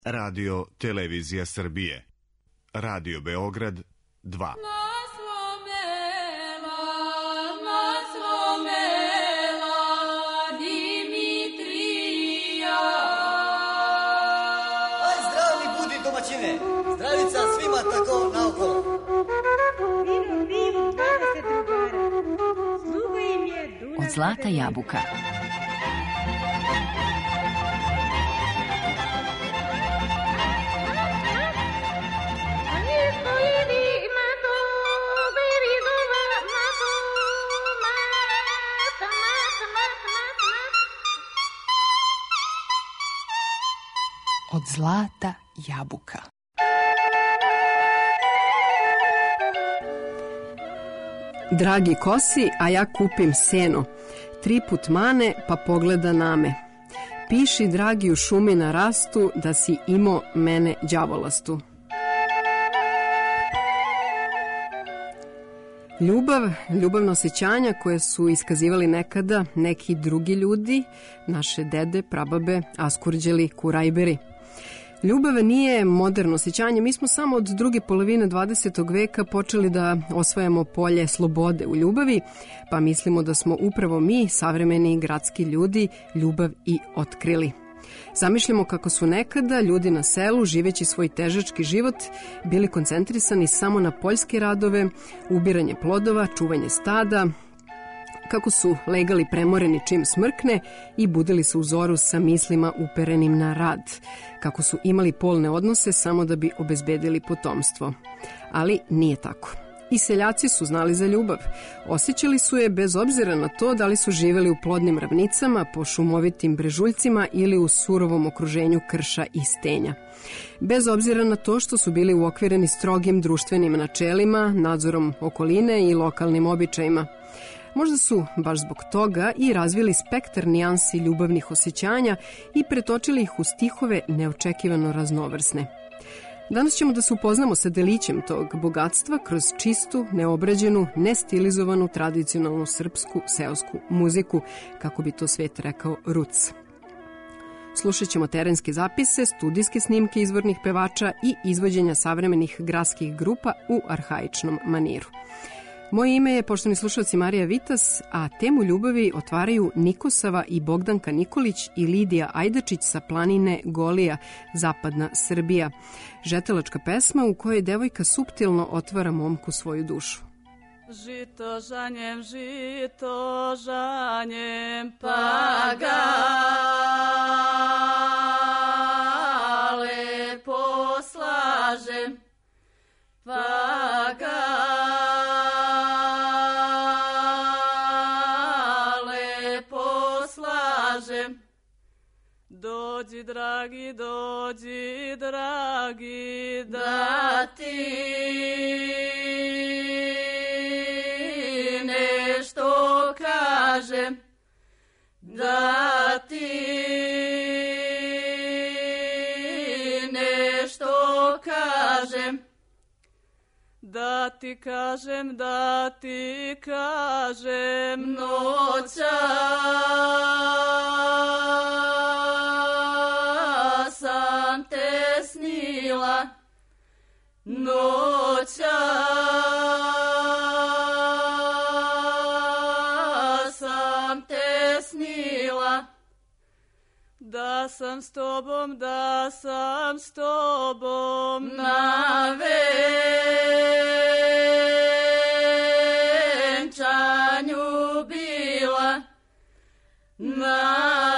Radio Televizija Srbije. Radio Beograd 2. Zdravica svima tako naokolo. Od zlata jabuka. Od zlata jabuka. Dragi kosi, a ja kupim seno. 3 put mane, pa pogleda na me. Piši, dragi, u šumi na rastu, da si imao mene đavolastu. Ljubavno osjećanja koje su iskazivali nekada neki drugi ljudi, naše dede, prababe, Askurđeli, Kurajberi. Ljubav nije moderno osjećanje, mi smo samo od druge polovine 20. veka počeli da osvajamo polje slobode u ljubavi, pa mislimo da smo upravo mi, savremeni gradski ljudi, ljubav i otkrili. Zamišljamo kako su nekada ljudi na selu, živeći svoj težački život, bili koncentrisani samo na poljske radove, ubiranje plodova, čuvanje stada, kako su legali premoreni čim smrkne i budili se u zoru sa mislima uperenim na rad, kako su imali polne odnose samo da bi obezbedili potomstvo. Ali nije tako. I seljaci su znali za ljubav. Osjećali su je bez obzira na to da li su živeli u plodnim ravnicama, po šumovitim brežuljcima ili u surovom okruženju krša i stenja. Bez obzira na to što su bili uokvireni strogim društvenim načelima, nadzorom okoline i lokalnim običajima. Možda su, baš zbog toga, i razvili spektar nijansi ljubavnih osjećanja i pretočili ih u stihove neočekivano raznovrsne. Danas ćemo da se upoznamo sa delićem tog bogatstva kroz čistu, neobrađenu, nestilizovanu, tradicionalnu srpsku seosku muziku, kako bi to svet rekao, ruc. Slušat ćemo terenske zapise, studijske snimke izvornih pevača i izvođenja savremenih gradskih grupa u arhaičnom maniru. Moje ime je, poštovani slušalci, Marija Vitas, a temu ljubavi otvaraju Nikosava i Bogdanka Nikolić i Lidija Ajdačić sa planine Golija, zapadna Srbija. Žetelačka pesma u kojoj devojka suptilno otvara momku svoju dušu. Žito žanjem, pa ga lepo slažem, pa ga dođi dragi, da ti nešto kažem, da ti nešto kažem, da ti kažem noća. Noća sam te snila, da sam s tobom na venčanju bila, na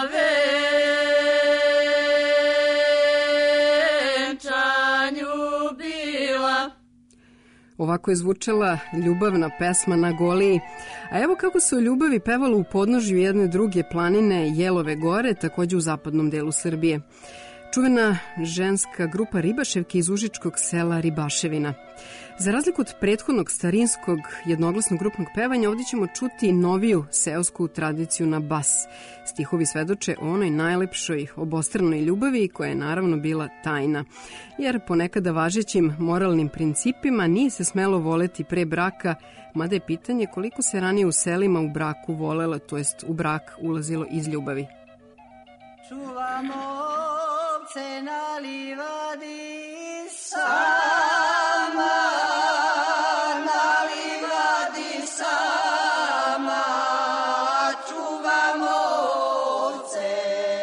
Ovako je zvučala ljubavna pesma na Goliji. A evo kako se o ljubavi pevalo u podnožju jedne druge planine, Jelove gore, takođe u zapadnom delu Srbije. Čuvena ženska grupa Ribaševke iz užičkog sela Ribaševina. Za razliku od prethodnog starinskog jednoglasnog grupnog pevanja, ovdje ćemo čuti noviju seosku tradiciju na bas. Stihovi svedoče o onoj najlepšoj obostranoj ljubavi koja je naravno bila tajna. Jer po nekada važećim moralnim principima nije se smelo voleti pre braka, mada je pitanje koliko se ranije u selima u braku volela, to jest u brak ulazilo iz ljubavi. Čuvamo ovce na livadi sama, na livadi sama, čuvam ovce.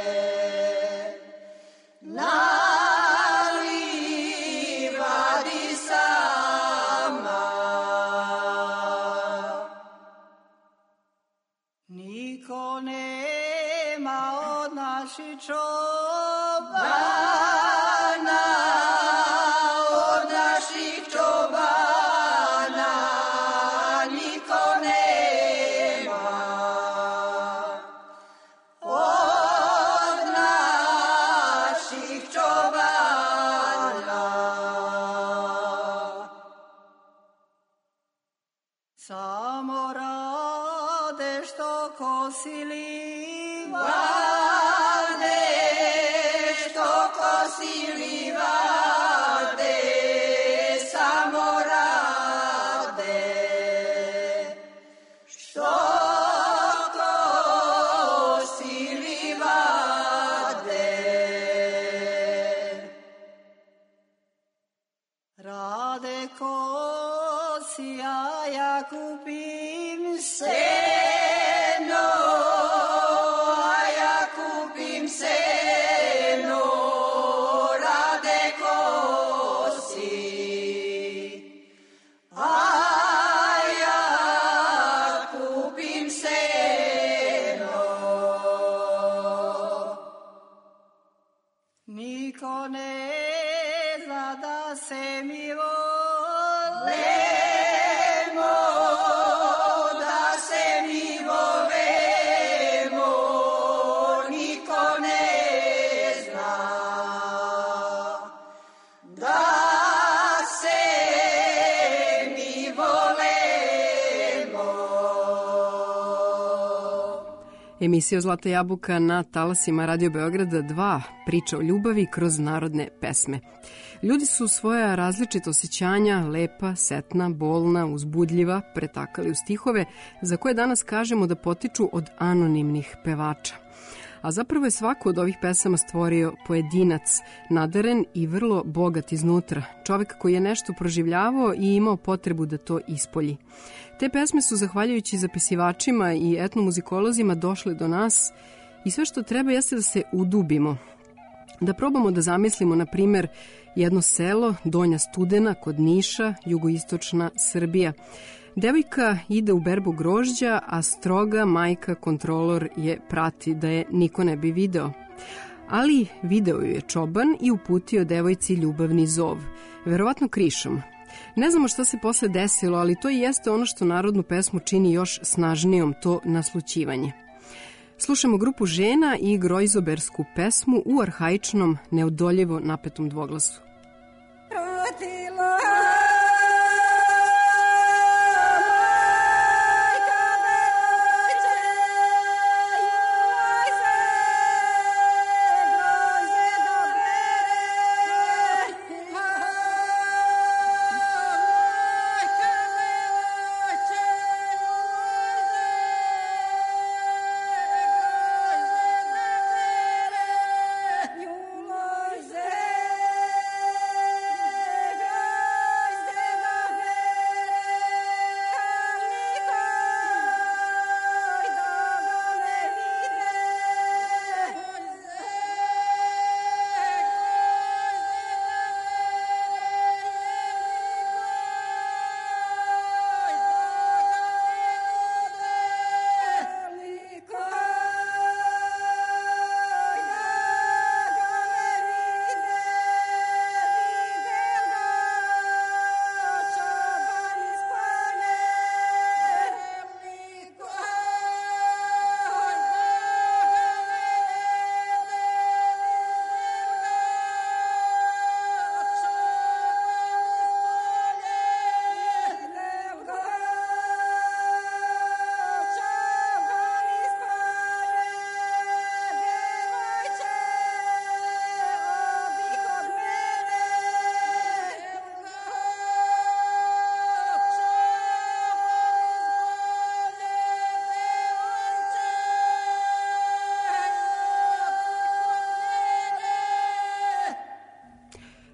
Na livadi sama, niko nema od naših čobana, od naših čobana, niko nema od naših čobana. Samo rade što kosili vade, što kosili vade, samo rade što kosili vade. Rade kosi, a ja kupim seno, a ja kupim seno, rade kosi, a ja kupim seno. Niko ne zna da se mi volemo, da se mi volemo, niko ne zna da se mi volemo. Emisija Zlata jabuka na talasima Radio Beograda 2 priča o ljubavi kroz narodne pesme. Ljudi su svoja različita osjećanja, lepa, setna, bolna, uzbudljiva, pretakali u stihove za koje danas kažemo da potiču od anonimnih pevača. A zapravo je svako od ovih pesama stvorio pojedinac, nadaren i vrlo bogat iznutra, čovek koji je nešto proživljavao i imao potrebu da to ispolji. Te pesme su, zahvaljujući zapisivačima i etnomuzikolozima, došle do nas i sve što treba jeste da se udubimo, da probamo da zamislimo, na primer, jedno selo, Donja Studena, kod Niša, jugoistočna Srbija. Devojka ide u berbu grožđa, a stroga majka kontrolor je prati da je niko ne bi video. Ali video ju je čoban i uputio devojci ljubavni zov, verovatno krišom. Ne znamo šta se posle desilo, ali to i jeste ono što narodnu pesmu čini još snažnijom, to naslućivanje. Slušamo grupu žena i grojzobersku pesmu u arhaičnom, neodoljivo napetom dvoglasu.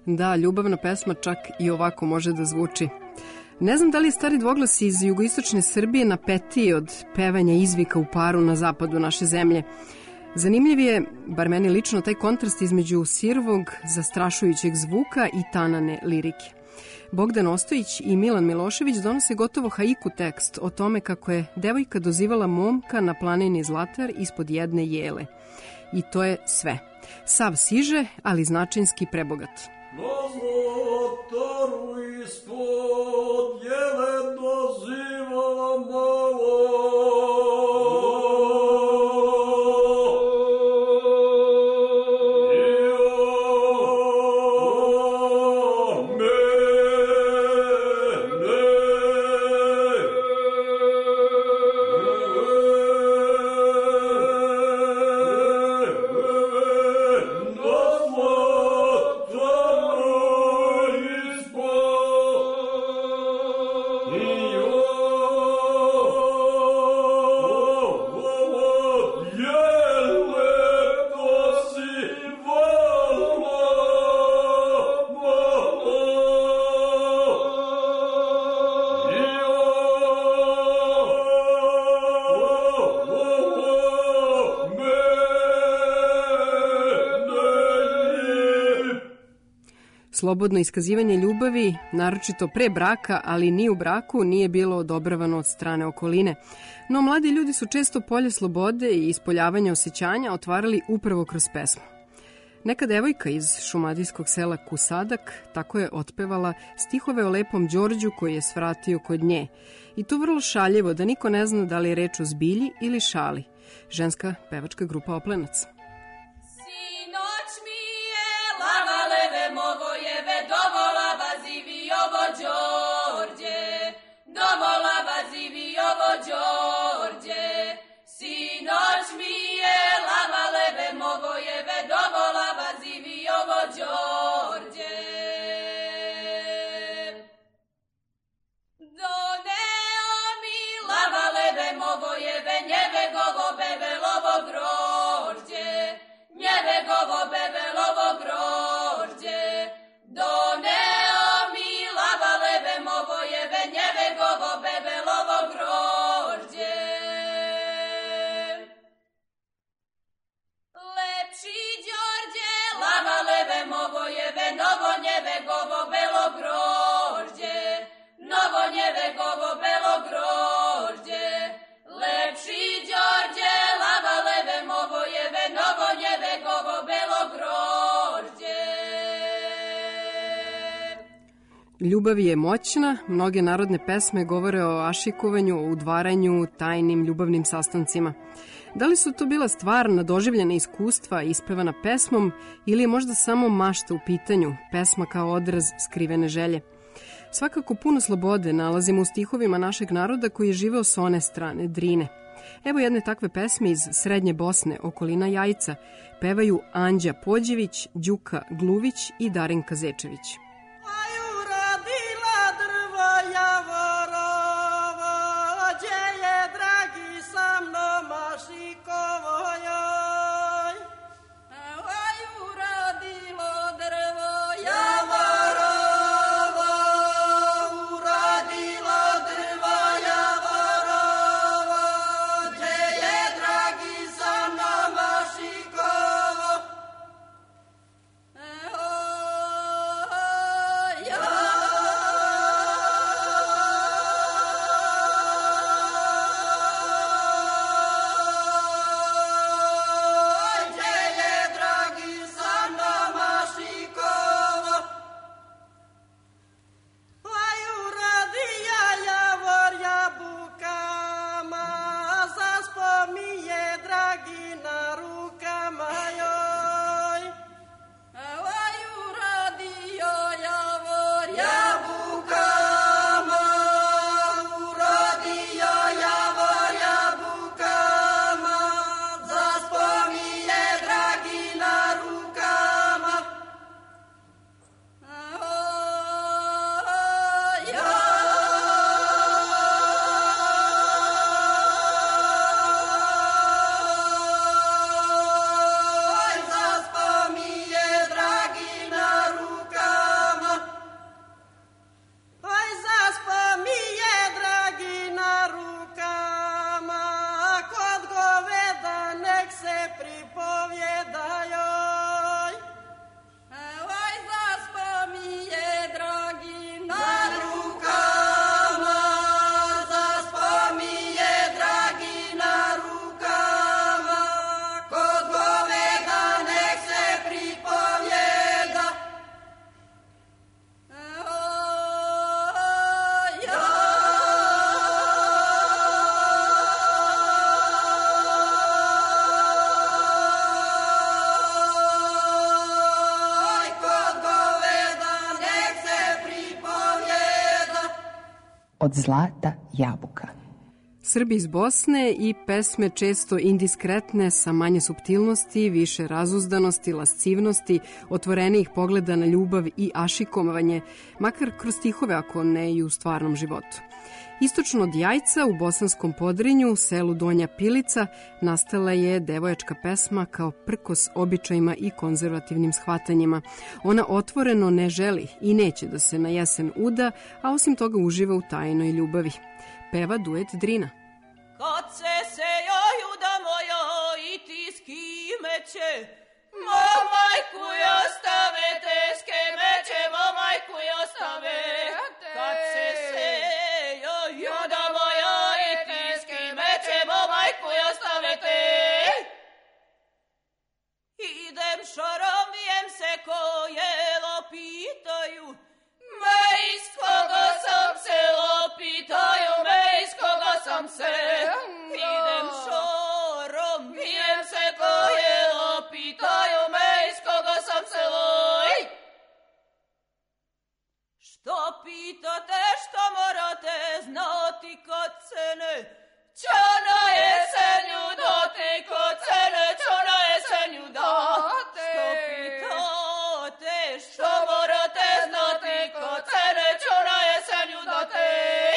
Da, ljubavna pesma čak i ovako može da zvuči. Ne znam da li je stari dvoglas iz jugoistočne Srbije napetiji od pevanja izvika u paru na zapadu naše zemlje. Zanimljiv je, bar meni lično, taj kontrast između sirovog, zastrašujućeg zvuka i tanane lirike. Bogdan Ostojić i Milan Milošević donose gotovo haiku tekst o tome kako je devojka dozivala momka na planini Zlatar ispod jedne jele. I to je sve. Sav siže, ali značinski prebogat. Na Zlataru ispod jele dozivala malo. Slobodno iskazivanje ljubavi, naročito pre braka, ali ni u braku, nije bilo odobravano od strane okoline. No mladi ljudi su često polje slobode i ispoljavanja osjećanja otvarali upravo kroz pesmu. Neka devojka iz šumadijskog sela Kusadak tako je otpevala stihove o lepom Đorđu koji je svratio kod nje. I to vrlo šaljivo da niko ne zna da li je reč o zbilji ili šali. Ženska pevačka grupa Oplenac. Ljubav je moćna, mnoge narodne pesme govore o ašikovanju, o udvaranju, tajnim ljubavnim sastancima. Da li su to bila stvarna doživljena iskustva ispevana pesmom ili je možda samo mašta u pitanju, pesma kao odraz skrivene želje? Svakako puno slobode nalazimo u stihovima našeg naroda koji je živeo s one strane, Drine. Evo jedne takve pesme iz Srednje Bosne, okolina Jajca. Pevaju Anđa Pođević, Đuka Gluvić i Darinka Zečević. Oh Od zlata jabuka. Srbi iz Bosne i pesme često indiskretne, sa manje suptilnosti, više razuzdanosti, lascivnosti, otvorenijih pogleda na ljubav i ašikovanje, makar kroz stihove, ako ne i u stvarnom životu. Istočno od Jajca u Bosanskom Podrinju, selu Donja Pilica, nastala je devojačka pesma kao prkos običajima i konzervativnim shvatanjima. Ona otvoreno ne želi i neće da se na jesen uda, a osim toga uživa u tajnoj ljubavi. Peva duet Drina. Kad se sejoj uda moja i ti s kime će, mo majku ostave te, s kime će mo majku ostave. Kad se sejoj uda moja i ti s kime će mo majku ostave te. Idem šorom, vijem se ko jelo pitaju, me iz koga sam se lopitaju, me iz koga sam se. Idem šorom, vijem se ko je lopitaju, me iz koga sam se loj. Što pitate, što morate znati kod cene, čo na jesenju dati kod cene, čo na jesenju dati. Što pitate, što morate znati kod cene, čo na jesenju dati.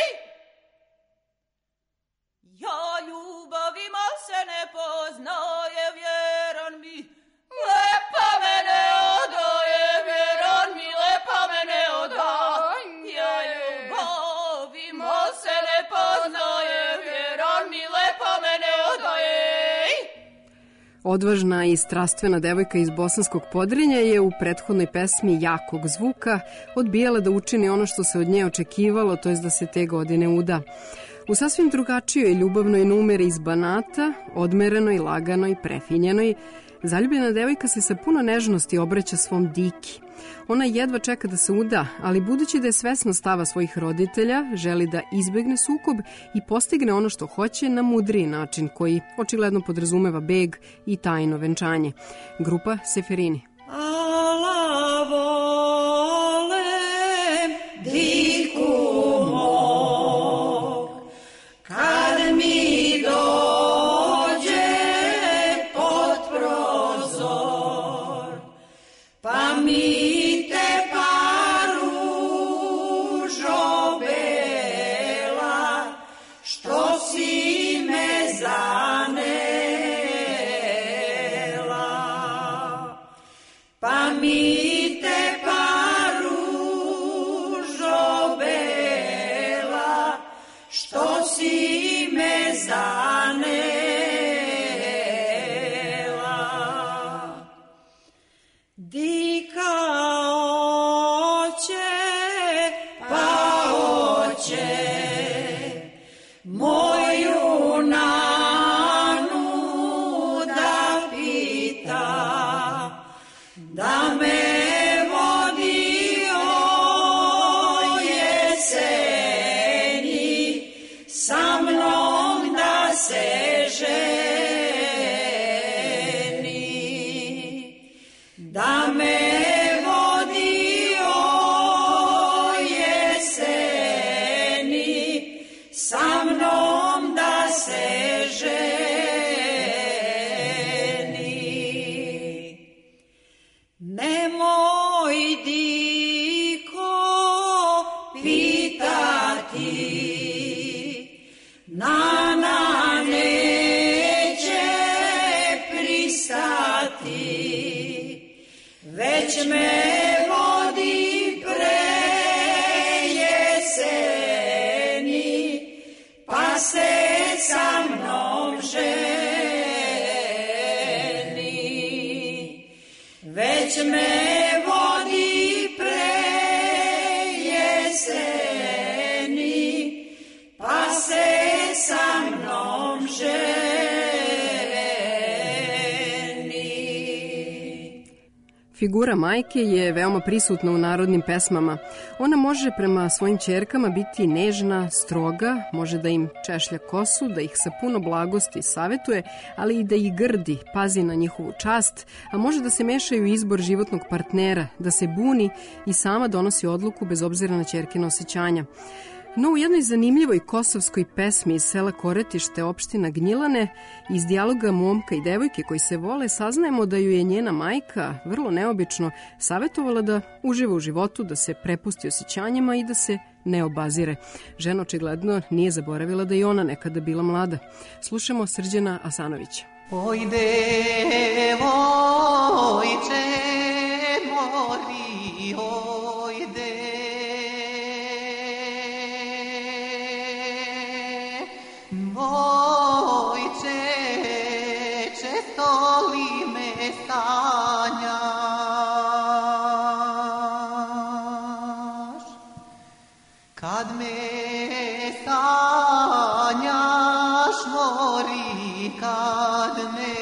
Ja ljubav imal se ne poznaje, vjeran mi, lepa mene odaje, vjeran mi, lepa mene odaje. Ja ljubav imal se ne poznaje, vjeran mi, lepa mene odaje. Odvažna i strastvena devojka iz Bosanskog Podrinja je u prethodnoj pesmi Jakog zvuka odbijala da učini ono što se od nje očekivalo, to jest da se te godine uda. U sasvim drugačijoj ljubavnoj numeri iz Banata, odmerenoj, laganoj, prefinjenoj, zaljubljena devojka se sa puno nežnosti obraća svom Diki. Ona jedva čeka da se uda, ali budući da je svesna stava svojih roditelja, želi da izbegne sukob i postigne ono što hoće na mudriji način, koji očigledno podrazumeva beg i tajno venčanje. Grupa Seferini. Ala volem Diku mog, kad mi dođe pod prozor, pa mi te paružo bela, što si me zanela. Pa mi te paružo bela, što si me zanela. Dika oće, pa oće, moju nanu da pita, da me vodi o jeseni, sa mnom da se ženi. Da me vodi o jeseni, sa mnom da se ženi. Nemoj Diko pitati, Nana neće pristati, već me vodi pre jeseni, pa se sa mnom ženi. Već me vodi pre jeseni, pa se sa mnom ženi. Figura majke je veoma prisutna u narodnim pesmama. Ona može prema svojim ćerkama biti nežna, stroga, može da im češlja kosu, da ih sa puno blagosti savetuje, ali i da ih grdi, pazi na njihovu čast, a može da se mešaju u izbor životnog partnera, da se buni i sama donosi odluku bez obzira na ćerkina osjećanja. No, u jednoj zanimljivoj kosovskoj pesmi iz sela Koretište, opština Gnjilane, iz dijaloga momka i devojke koji se vole, saznajemo da ju je njena majka, vrlo neobično, savjetovala da uživa u životu, da se prepusti osjećanjima i da se ne obazire. Žena očigledno nije zaboravila da je ona nekada bila mlada. Slušamo Srđana Asanovića. Oj, devojče mori, oj, devojče, često li me sanjaš? Kad me sanjaš, mori, kad me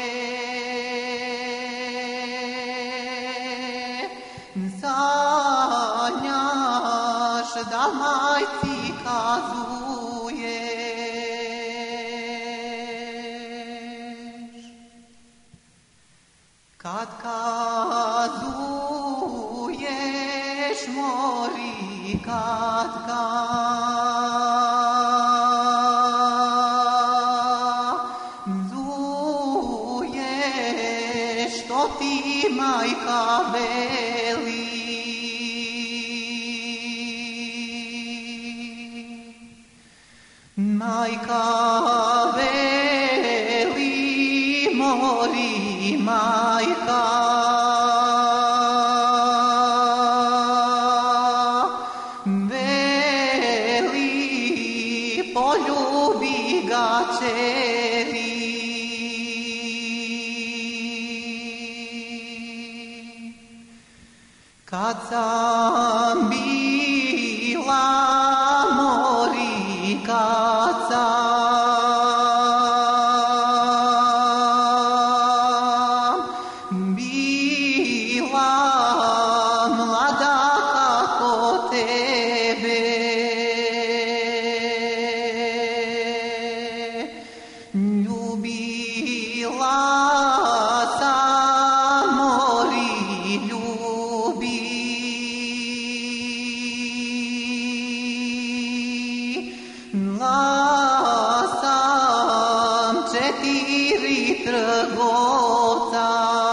sanjaš, da majci kazuješ. Kad kazuješ, mori, kad kazuješ, što ti majka veli. Majka veli, mori, majka veli, poljubi ga čeri. Kad sam bila, mori, kad sam bila mlada kako tebe, ljubila sam, mori, sam 4 trgovca.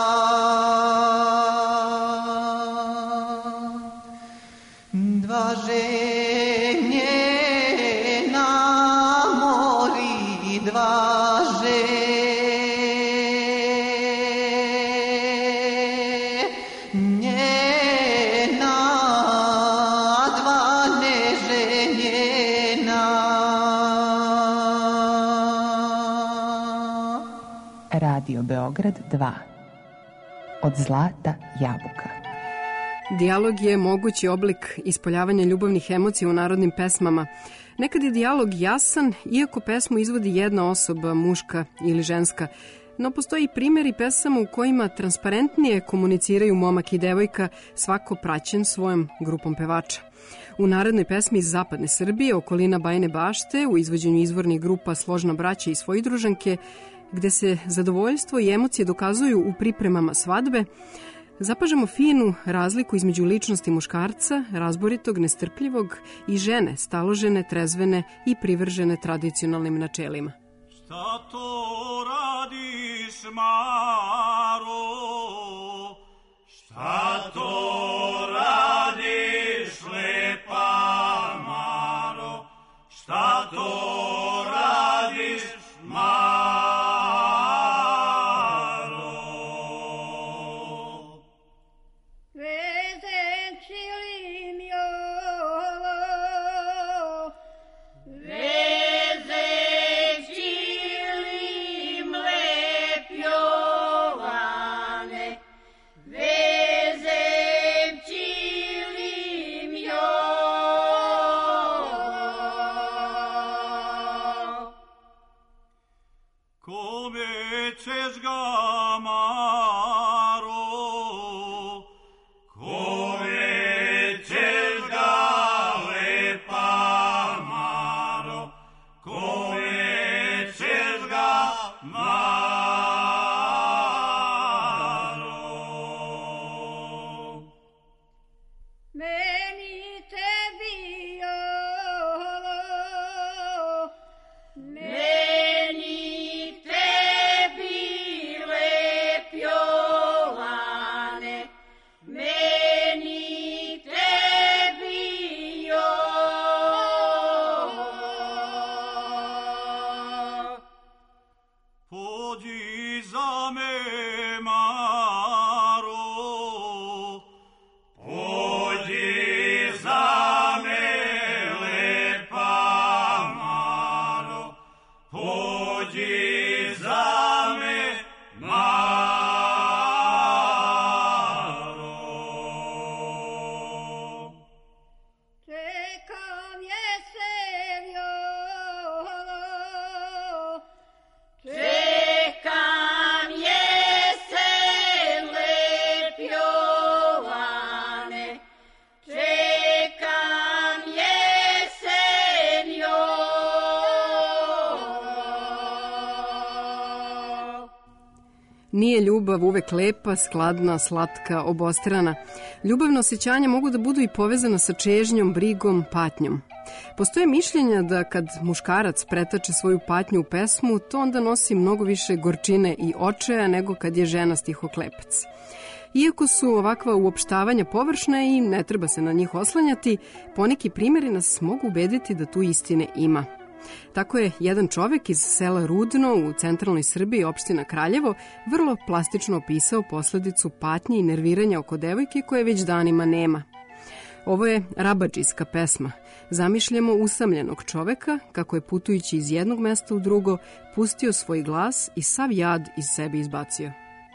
Dva ženjena, mori, dva ženjena, dva neženjena. Radio Beograd 2. Od zlata jabuka. Dijalog je mogući oblik ispoljavanja ljubavnih emocija u narodnim pesmama. Nekad je dijalog jasan, iako pesmu izvodi jedna osoba, muška ili ženska. No postoji i primjeri pesama u kojima transparentnije komuniciraju momak i devojka, svako praćen svojom grupom pevača. U narodnoj pesmi iz zapadne Srbije, okolina Bajine Bašte, u izvođenju izvornih grupa Složna braća i Svoji družanke, gde se zadovoljstvo i emocije dokazuju u pripremama svadbe, zapažamo finu razliku između ličnosti muškarca, razboritog, nestrpljivog, i žene, staložene, trezvene i privržene tradicionalnim načelima. Šta to radiš, Maro? Šta to radiš, lepa Maro? Šta to radiš, Maro? Meni tebi Nije ljubav uvek lepa, skladna, slatka, obostrana. Ljubavna osjećanja mogu da budu i povezana sa čežnjom, brigom, patnjom. Postoje mišljenja da kad muškarac pretače svoju patnju u pesmu, to onda nosi mnogo više gorčine i očaja nego kad je žena stihoklepac. Iako su ovakva uopštavanja površna i ne treba se na njih oslanjati, poneki primjeri nas mogu ubediti da tu istine ima. Tako je jedan čovek iz sela Rudno u centralnoj Srbiji, opština Kraljevo, vrlo plastično opisao posledicu patnje i nerviranja oko devojke koje već danima nema. Ovo je rabadžijska pesma. Zamišljamo usamljenog čoveka kako je putujući iz jednog mesta u drugo pustio svoj glas i sav jad iz sebe izbacio.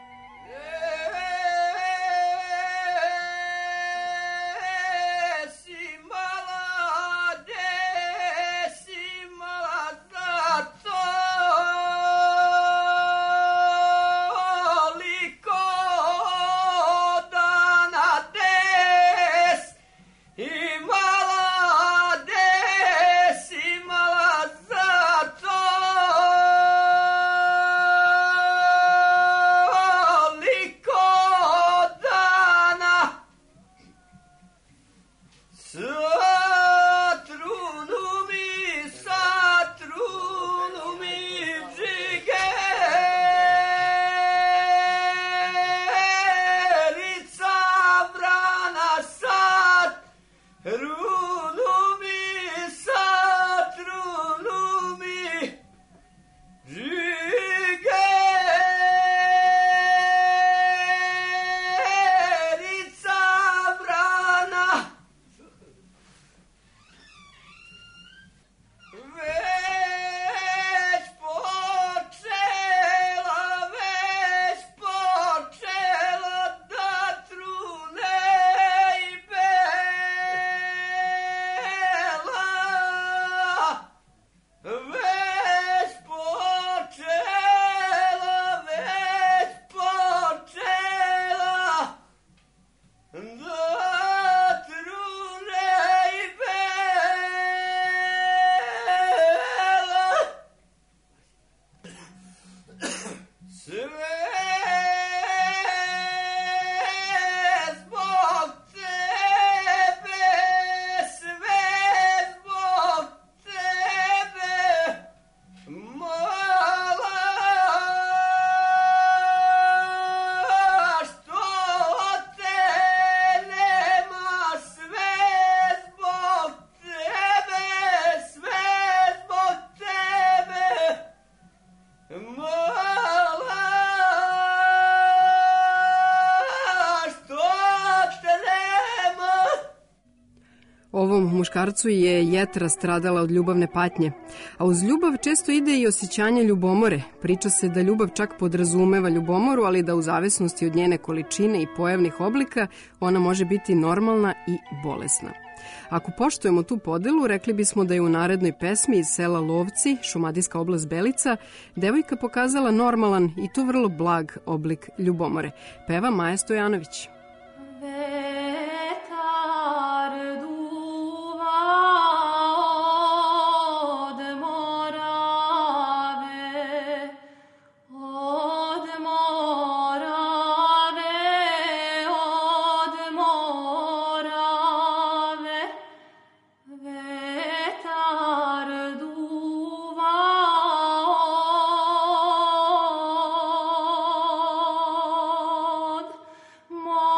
Ovom muškarcu je jetra stradala od ljubavne patnje, a uz ljubav često ide i osjećanje ljubomore. Priča se da ljubav čak podrazumeva ljubomoru, ali da u zavisnosti od njene količine i pojavnih oblika ona može biti normalna i bolesna. Ako poštujemo tu podelu, rekli bismo da je u narednoj pesmi iz sela Lovci, šumadijska oblast Belica, devojka pokazala normalan i to vrlo blag oblik ljubomore. Peva Maja Stojanović. More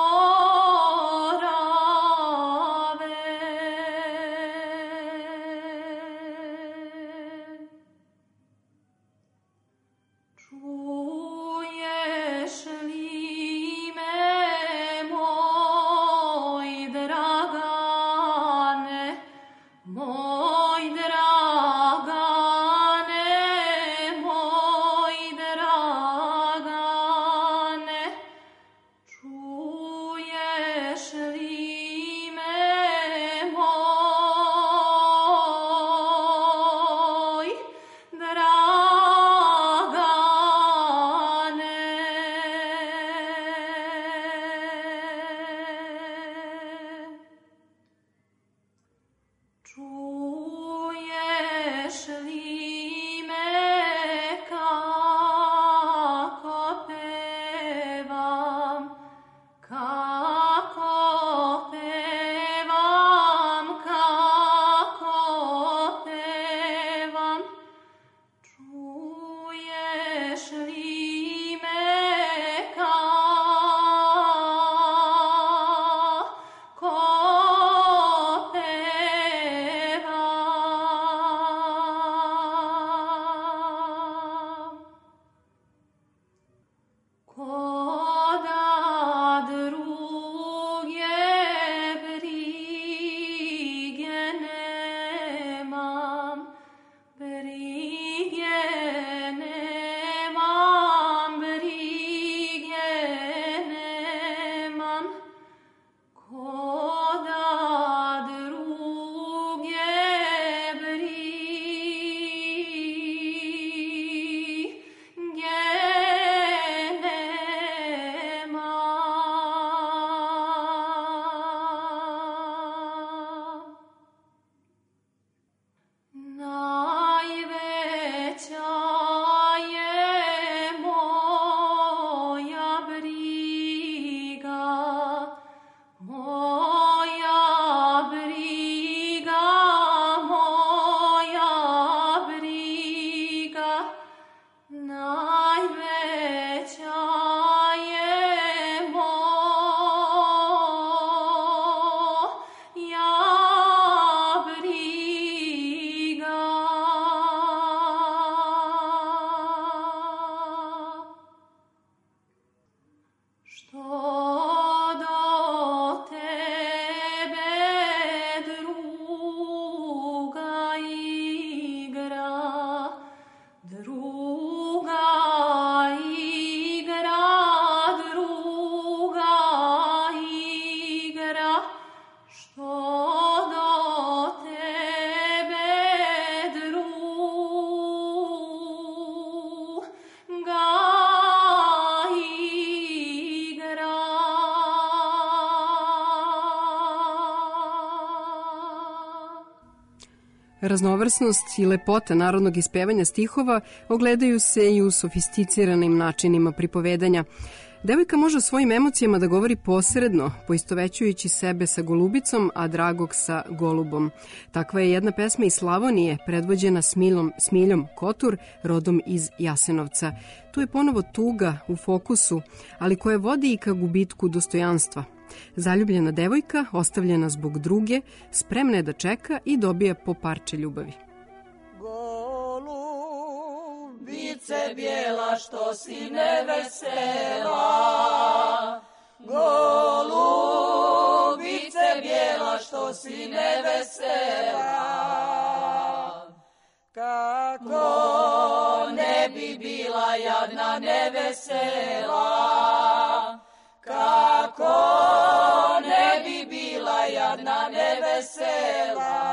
Raznovrsnost i lepota narodnog ispevanja stihova ogledaju se i u sofisticiranim načinima pripovedanja. Devojka može o svojim emocijama da govori posredno, poistovećujući sebe sa golubicom, a dragog sa golubom. Takva je jedna pesma iz Slavonije, predvođena Smiljom Kotur, rodom iz Jasenovca. Tu je ponovo tuga u fokusu, ali koja vodi i ka gubitku dostojanstva. Zaljubljena devojka, ostavljena zbog druge, spremna je da čeka i dobija po parče ljubavi. Golubice bijela što si nevesela, golubice bijela što si nevesela, kako ne bi bila jadna nevesela, kako ne bi bila jadna nevesela,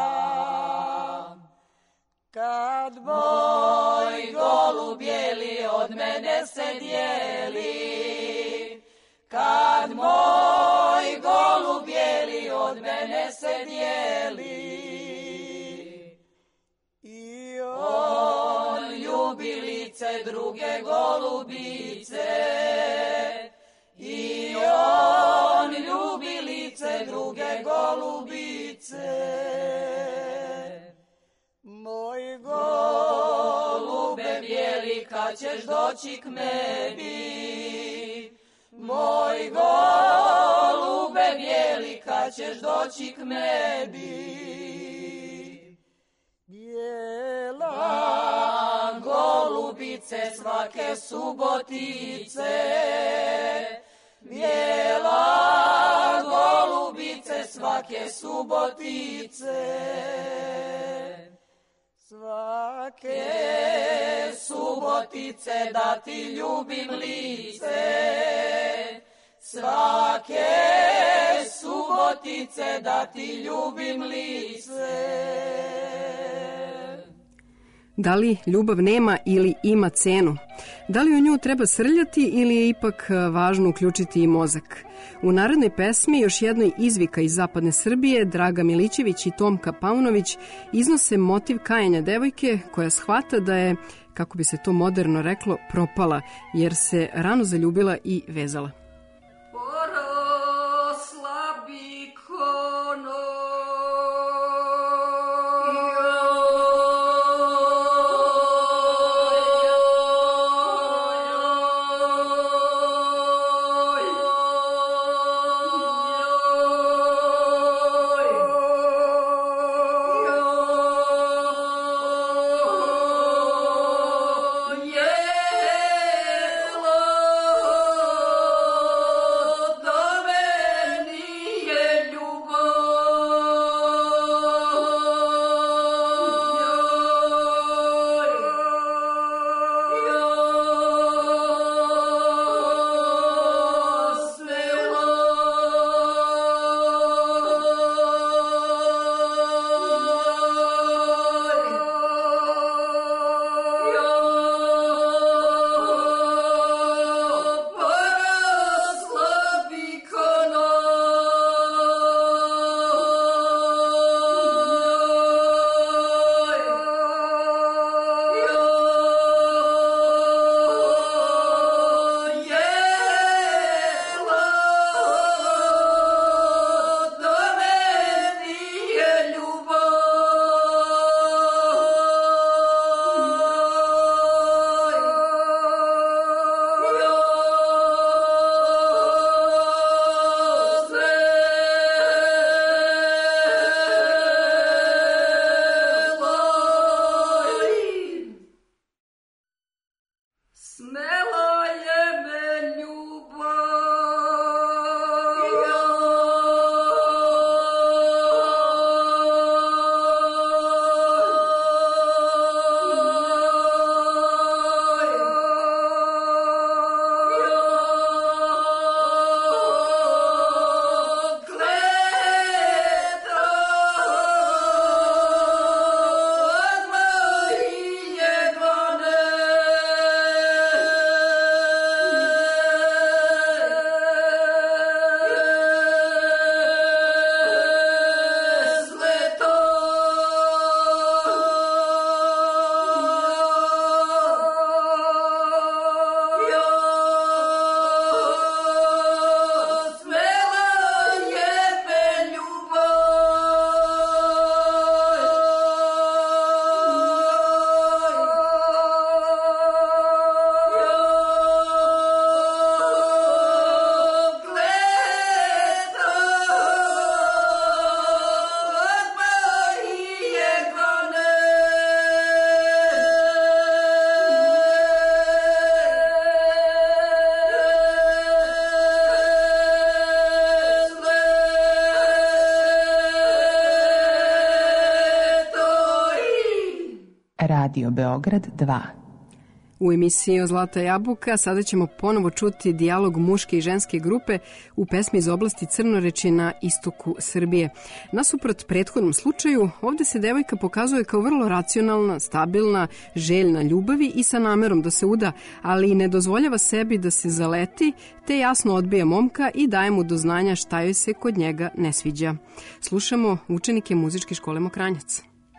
kad moj golub bijeli od mene se dijeli, kad moj golub bijeli od mene se dijeli, i on ljubi lice druge golubice, i on ljubi lice druge golubice. Moj golube bijeli, kad ćeš doći k meni, moj golube bijeli, kad ćeš doći k meni. Bijela golubice svake subotice, bijela golubice svake subotice, svake subotice da ti ljubim lice, svake subotice da ti ljubim lice. Da li ljubav nema ili ima cenu? Da li u nju treba srljati ili je ipak važno uključiti i mozak? U narednoj pesmi, još jednoj izvika iz zapadne Srbije, Draga Milićević i Tomka Paunović iznose motiv kajanja devojke koja shvata da je, kako bi se to moderno reklo, propala, jer se rano zaljubila i vezala. Radio Beograd 2. U emisiji o Zlata jabuka sada ćemo ponovo čuti dijalog muške i ženske grupe u pesmi iz oblasti Crnoreči na istoku Srbije. Nasuprot prethodnom slučaju, ovde se devojka pokazuje kao vrlo racionalna, stabilna, željna ljubavi i sa namerom da se uda, ali ne dozvoljava sebi da se zaleti, te jasno odbija momka i daje mu do znanja šta joj se kod njega ne sviđa. Slušamo učenike muzičke škole Mokranjac.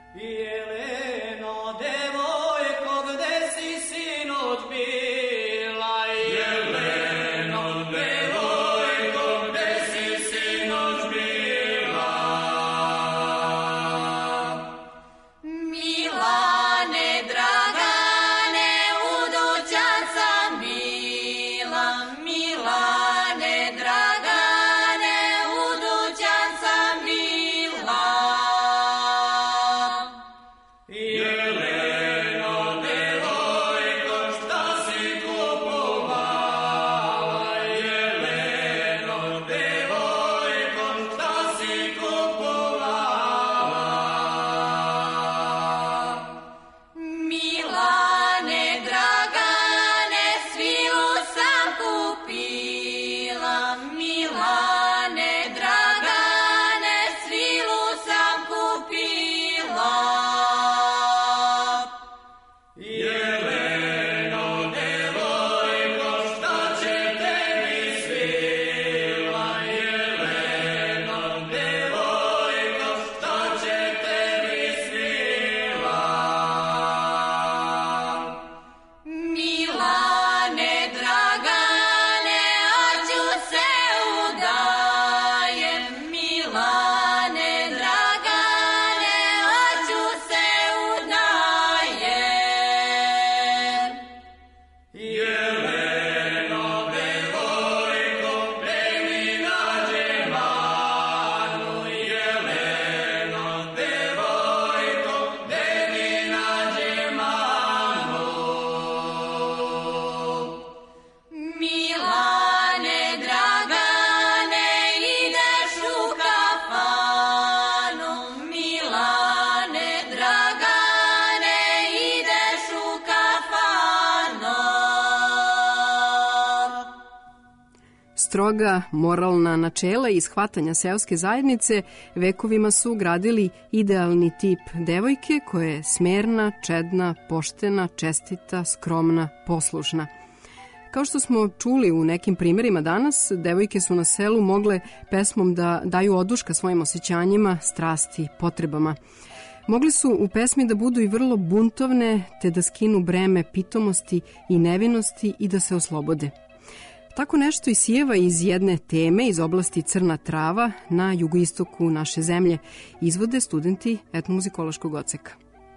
Stroga moralna načela i shvatanja seoske zajednice vekovima su gradili idealni tip devojke koja je smerna, čedna, poštena, čestita, skromna, poslušna. Kao što smo čuli u nekim primerima danas, devojke su na selu mogle pesmom da daju oduška svojim osjećanjima, strasti, potrebama. Mogli su u pesmi da budu i vrlo buntovne, te da skinu breme pitomosti i nevinosti i da se oslobode. Tako nešto isijeva iz jedne teme iz oblasti Crna trava na jugoistoku naše zemlje. Izvode studenti etnomuzikološkog odseka.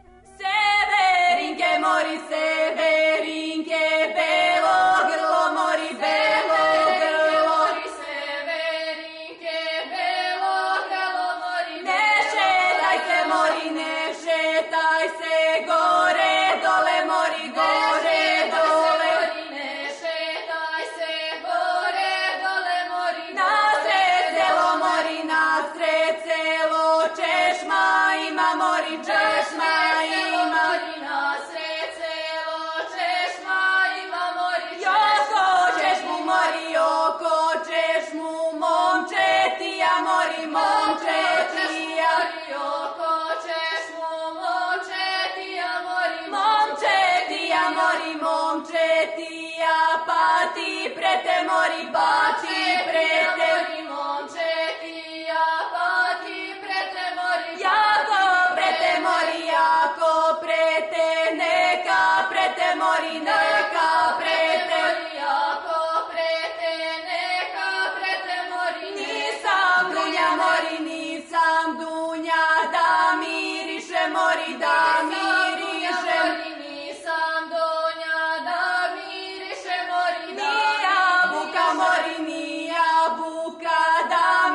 Severinke, mori severinke, belo grlo, mori belo grlo. Mori severinke, belo grlo, mori ne šetaj se, mori ne šetaj se, gore dole, mori gore dole. Pati prete mori baci prete momče ti ja pati prete mori jako prete mori jako prete neka prete mori neka prete jako prete neka prete mori nisam dunja mori nisam dunja da miriše mori da miriše nisam dunja da miriše mori ni jabuka da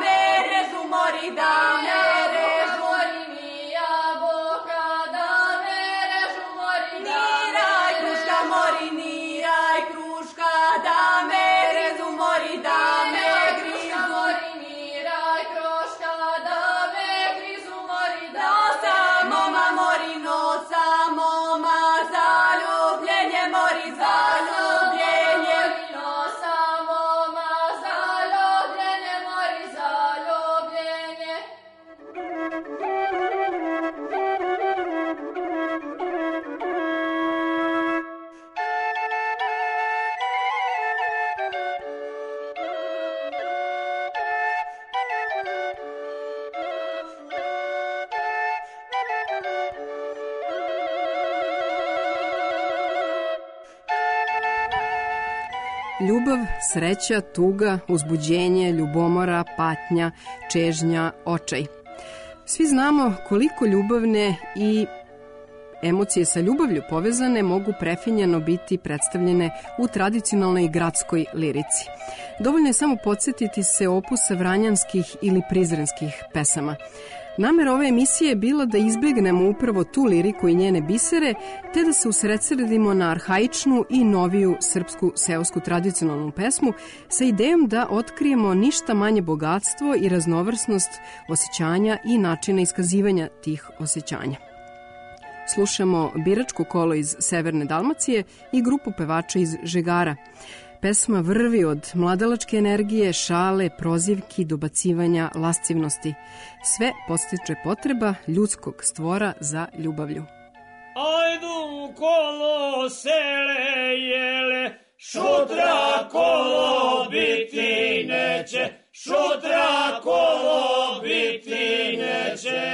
Ljubav, sreća, tuga, uzbuđenje, ljubomora, patnja, čežnja, očaj. Svi znamo koliko ljubavne i emocije sa ljubavlju povezane mogu prefinjeno biti predstavljene u tradicionalnoj gradskoj lirici. Dovoljno je samo podsjetiti se opusa vranjanskih ili prizrenskih pesama. Namera ove emisije je bila da izbjegnemo upravo tu liriku i njene bisere, te da se usredsredimo na arhaičnu i noviju srpsku seosku tradicionalnu pesmu sa idejom da otkrijemo ništa manje bogatstvo i raznovrsnost osjećanja i načina iskazivanja tih osjećanja. Slušamo Biračko kolo iz Severne Dalmacije i grupu pevača iz Žegara. Pesma vrvi od mladalačke energije, šale, prozivki, dobacivanja, lascivnosti. Sve podstiče potreba ljudskog stvora za ljubavlju. Ajdu kolo sele jele, šutra kolo biti neće, šutra kolo biti neće.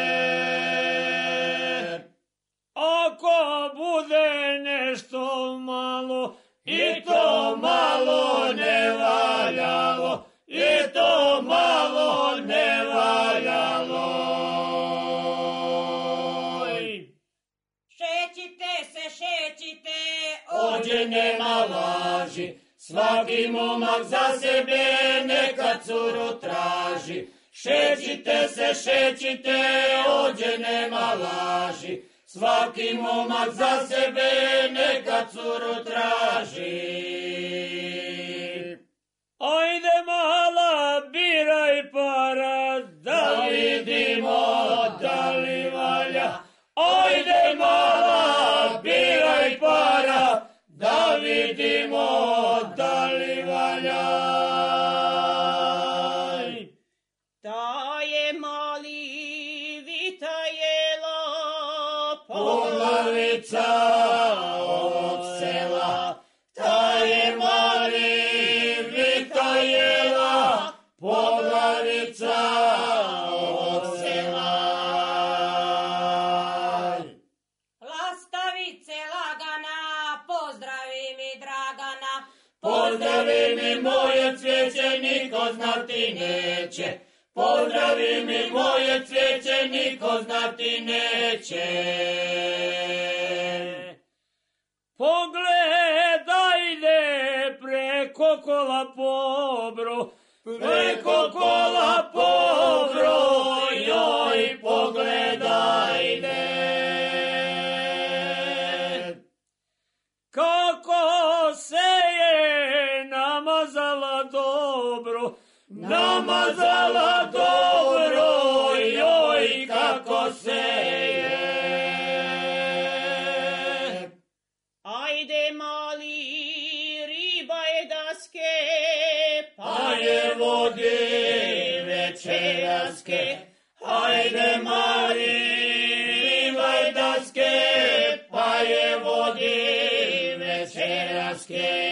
Ako bude nešto malo, i to malo ne valjalo, i to malo ne valjalo. Šećite, ovdje nema laži, svaki momak za sebe neka curu traži. Šećite, ovdje nema laži, svaki momak za sebe neka curu traži. Ajde mala, biraj para, da vidimo da li valja. Ajde mala, biraj para, da vidimo da li valja. da je mali vita jela, poglavica ovog sela, ta je mali vita jela, poglavica ovog sela. lastavice lagana, pozdravi mi Dragana, Pozdravi mi moje cvijeće, niko znati neće. Pozdravi mi moje cvijeće, niko znati neće. Pogledajte preko kola pobro, preko kola pobro, joj pogledajte. Kako se je namazala dobro, namazala dobro, joj kako se je. ajde mali riba je daske, Pa je vodi večeraske, ajde mali rivaj daske, pa je vodi večeraske.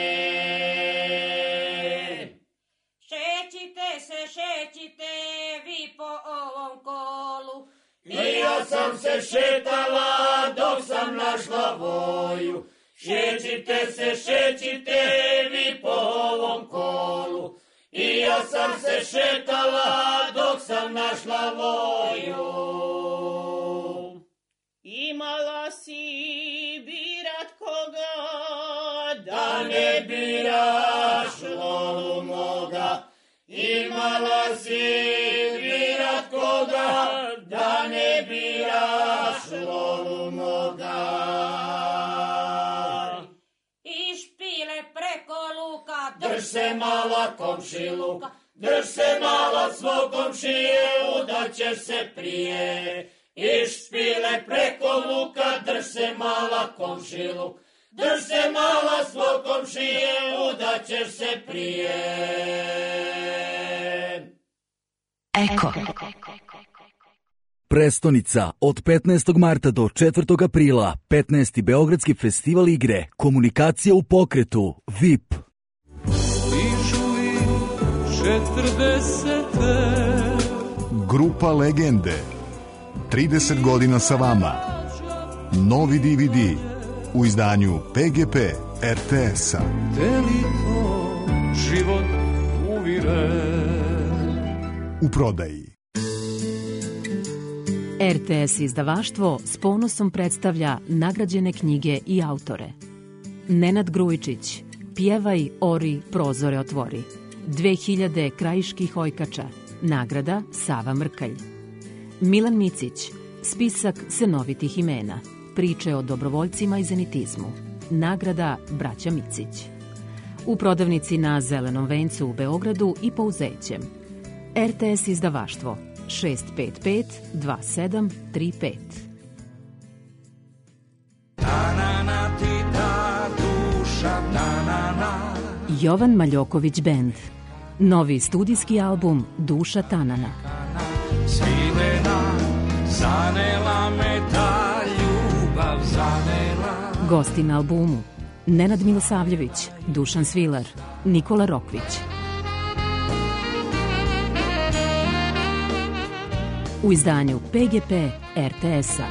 šećite vi po ovom kolu, I ja sam se šetala dok sam našla voju. Šećite vi po ovom kolu. I ja sam se šetala dok sam našla voju. imala si birat koga, Da ne biraš lovu moga, imala si birat koga, da ne biraš lovu moga. i špile preko luka, Drž se mala komšiluka, drž se mala svog komšije, udaćeš se prije. I špile preko luka, drž se mala komšiluk, drž se mala svog komšije, udaćeš se prije. Eko. Prestonica od 15. marta do 4. aprila, 15. Beogradski festival igre, komunikacija u pokretu, VIP. Grupa Legende. 30 godina sa vama. Novi DVD u izdanju PGP RTS-a. život uvire. U prodaji. RTS izdavaštvo s ponosom predstavlja nagrađene knjige i autore. Nenad Grujičić, Pjevaj, ori, prozore otvori. 2000 krajiških ojkača, nagrada Sava Mrkalj. Milan Micić, spisak senovitih imena, priče o dobrovoljcima i zenitizmu, nagrada Braća Micić. U prodavnici na Zelenom vencu u Beogradu i Pouzećem. RTS izdavaštvo 655 2735. Jovan Maljoković Band. Novi studijski album Duša Tanana. Svilena, zanela me ta ljubav, zanela. Gosti na albumu Nenad Milosavljević, Dušan Svilar, Nikola Rokvić. U izdanju PGP RTS-a.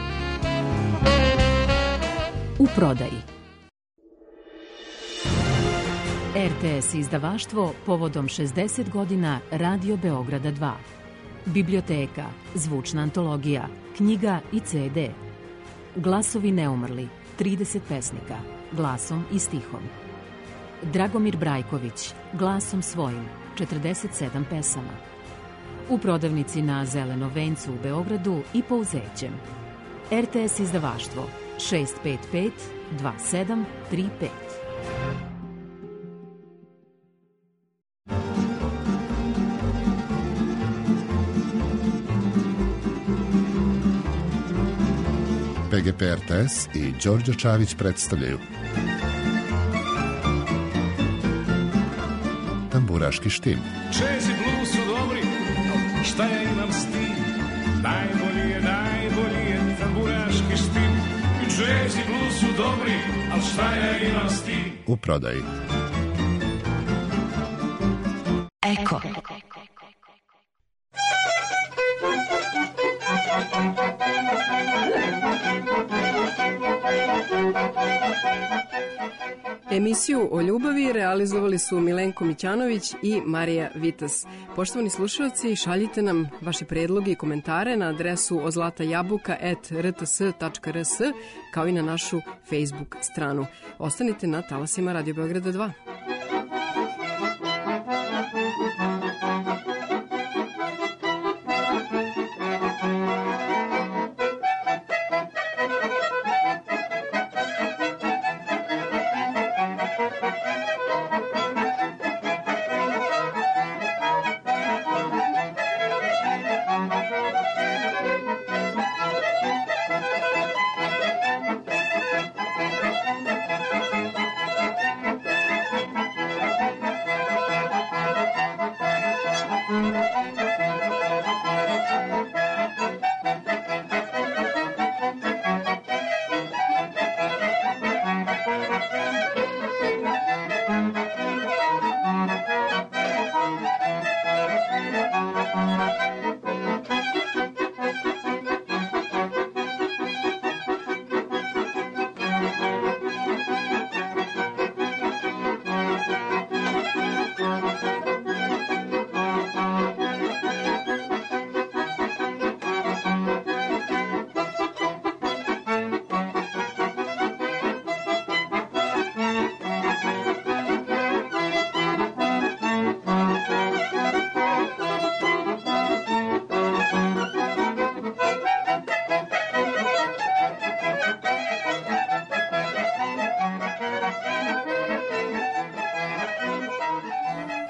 U prodaji. RTS izdavaštvo povodom 60 godina Radio Beograda 2. Biblioteka, zvučna antologija, knjiga i CD. Glasovi neumrli, 30 pesnika, glasom i stihom. Dragomir Brajković, glasom svojim, 47 pesama. U prodavnici na Zelenom vencu u Beogradu i Pouzećem. RTS izdavaštvo 655 2735. PGP RTS i Đorđe Čavić predstavljaju Tamburaški štim. Jazz i blues su dobri, šta ja imam s tim? Najbolji je tamburaški štim. Jazz i blues su dobri, al šta ja imam s tim? U prodaji. Eko. Emisiju o ljubavi realizovali su Milenko Mićanović i Marija Vitas. Poštovani slušalci, šaljite nam vaše predloge i komentare na adresu ozlatajabuka@rts.rs, kao i na našu Facebook stranu. Ostanite na talasima Radio Beograda 2.